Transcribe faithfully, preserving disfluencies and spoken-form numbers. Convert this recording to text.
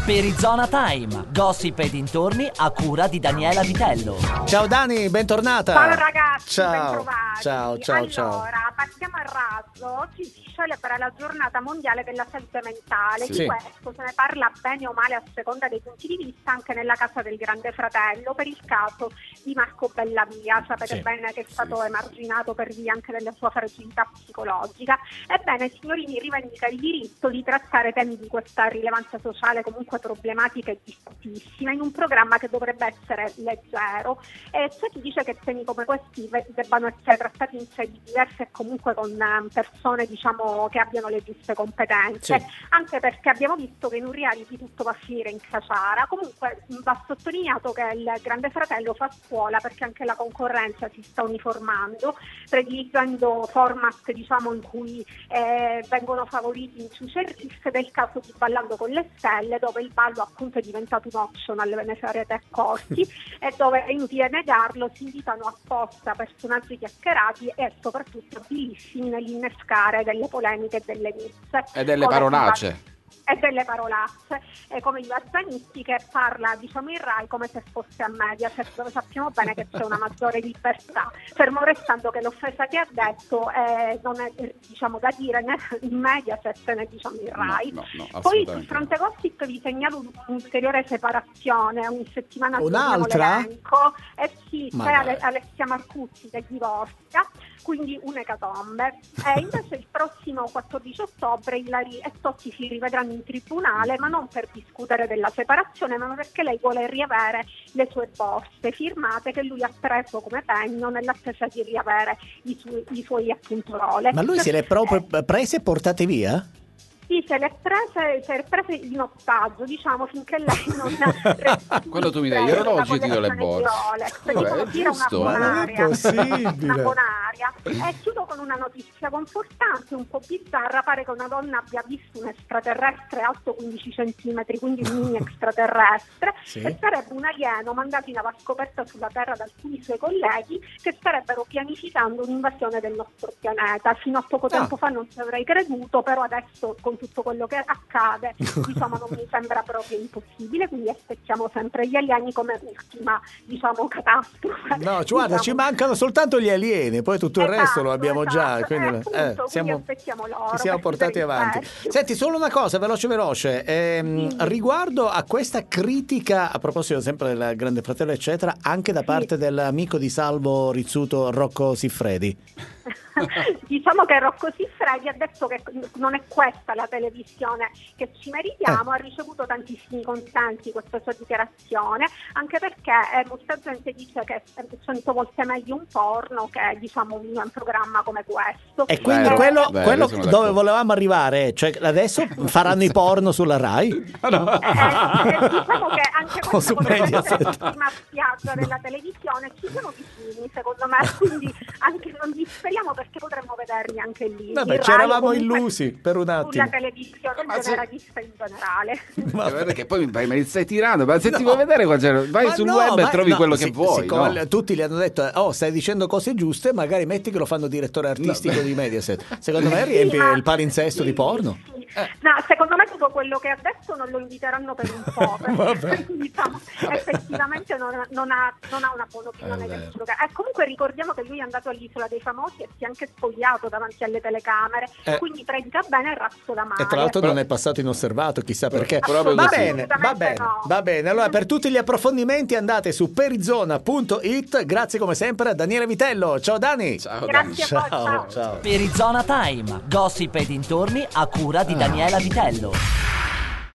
Perizona Time, gossip e dintorni a cura di Daniela Vitello. Ciao Dani, bentornata. Ciao ragazzi, ciao. bentrovati. Ciao, ciao, allora, ciao. partiamo a raso. Oggi si celebra la giornata mondiale della salute mentale. Sì. Di questo se ne parla bene o male a seconda dei punti di vista anche nella casa del Grande Fratello, per il caso di Marco Bellavia. Sapete Sì. bene che è stato emarginato per via anche della sua fragilità psicologica. Ebbene, Signorini rivendica il diritto di trattare temi di questa rilevanza sociale, comunque problematiche difficilissime, in un programma che dovrebbe essere leggero. E c'è chi dice che temi come questi debbano essere trattati in sedi diverse e comunque con eh, persone, diciamo, che abbiano le giuste competenze, Sì. anche perché abbiamo visto che in un reality tutto va a finire in caciara. Comunque va sottolineato che il Grande Fratello fa scuola, perché anche la concorrenza si sta uniformando, prediliggendo format, diciamo, in cui eh, vengono favoriti in Ciucerris, del caso di Ballando con le Stelle, dove il ballo appunto è diventato un optional, ve ne sarete accorti, e dove è inutile negarlo, si invitano apposta personaggi chiacchierati e soprattutto abilissimi nell'innescare delle polemiche e delle mizze. E delle Come parolacce. e delle parolacce, e come gli Zanicchi, che parla, diciamo, in Rai come se fosse a Mediaset, dove sappiamo bene che c'è una maggiore libertà, fermo restando che l'offesa che ha detto eh, non è, diciamo, da dire né in Mediaset né, diciamo, in Rai. No, no, no, Poi sul fronte gossip vi segnalo un'ulteriore separazione, ogni settimana Un'altra? l'elenco. Eh sì, Ma c'è dai. Ale- Alessia Marcuzzi che divorzia, quindi un'ecatombe. E invece il prossimo quattordici ottobre Ilari e Totti si rivedranno in tribunale, ma non per discutere della separazione, ma perché lei vuole riavere le sue borse firmate che lui ha preso come pegno nell'attesa di riavere i, su- i suoi, appunto, Rolex. Ma lui se le è proprio Eh, prese e portate via? sì, se le prese, se le prese in ostaggio, diciamo, finché lei non Quando tu mi dai gli orologi, io ti do le borse. Quindi Vabbè, come dire, una giusto. Ma non è bonaria. possibile. Una bonaria. E chiudo con una notizia confortante, un po' bizzarra. Pare che una donna abbia visto un extraterrestre alto quindici centimetri, quindi un mini extraterrestre, Sì. e sarebbe un alieno mandato in avascoperta sulla Terra da alcuni suoi colleghi che starebbero pianificando un'invasione del nostro pianeta. Fino a poco Ah. tempo fa non ci avrei creduto, però adesso con tutto quello che accade, diciamo, non mi sembra proprio impossibile, quindi aspettiamo sempre gli alieni come ultima, diciamo, catastrofe. No, guarda, Diciamo. ci mancano soltanto gli alieni, poi tutto il Esatto, resto lo abbiamo già. esatto. Quindi, Eh, appunto, quindi siamo, aspettiamo loro ci siamo per portati chiudere il avanti. cerchio. Senti, solo una cosa, veloce veloce. Ehm, Sì. riguardo a questa critica, a proposito sempre del Grande Fratello, eccetera, anche da Sì. parte dell'amico di Salvo Rizzuto, Rocco Siffredi. Diciamo che Rocco Siffredi ha detto che non è questa la televisione che ci meritiamo, Eh. ha ricevuto tantissimi consensi questa sua dichiarazione, anche perché eh, molta gente dice che è cento volte meglio un porno che, diciamo, un, un programma come questo. E quindi Vero, quello, vero, quello sono dove d'accordo. volevamo arrivare, cioè adesso faranno i porno sulla Rai? Eh, eh, diciamo che anche O questa su potrebbe essere Mediaset. l'ultima spiaggia della televisione, ci siamo vicini secondo me, quindi anche non disperiamo perché potremmo vederli anche lì. Vabbè, In ci Rai, eravamo comunque, illusi per un attimo. sulla televisione Ma se- generalista in generale. Eh, guarda che poi mi, mi stai tirando, ma se ti vuoi vedere qua c'è- vai Ma sul no, web e ma- trovi no, quello sì, che vuoi. siccome no? tutti gli hanno detto, oh, stai dicendo cose giuste, magari metti che lo fanno direttore artistico di Mediaset. Secondo me riempie Sì, ma- il palinsesto di porno. sì. No, secondo me tutto quello che ha detto non lo inviteranno per un po', Vabbè. perché diciamo, effettivamente non ha, non ha, non ha una buona opinione È del vero. programma. E comunque ricordiamo che lui è andato all'Isola dei Famosi e si è anche spogliato davanti alle telecamere, Eh. quindi predica bene il razzo da mare. E tra l'altro non è passato inosservato, chissà perché. Proprio Va così. bene, va bene, no. va bene. Allora, per tutti gli approfondimenti andate su perizona punto it. Grazie come sempre a Daniele Vitello. Ciao Dani. Ciao, Dani. Grazie a voi, Ciao, ciao. ciao. Perizona Time, gossip e dintorni a cura di Daniela Vitello.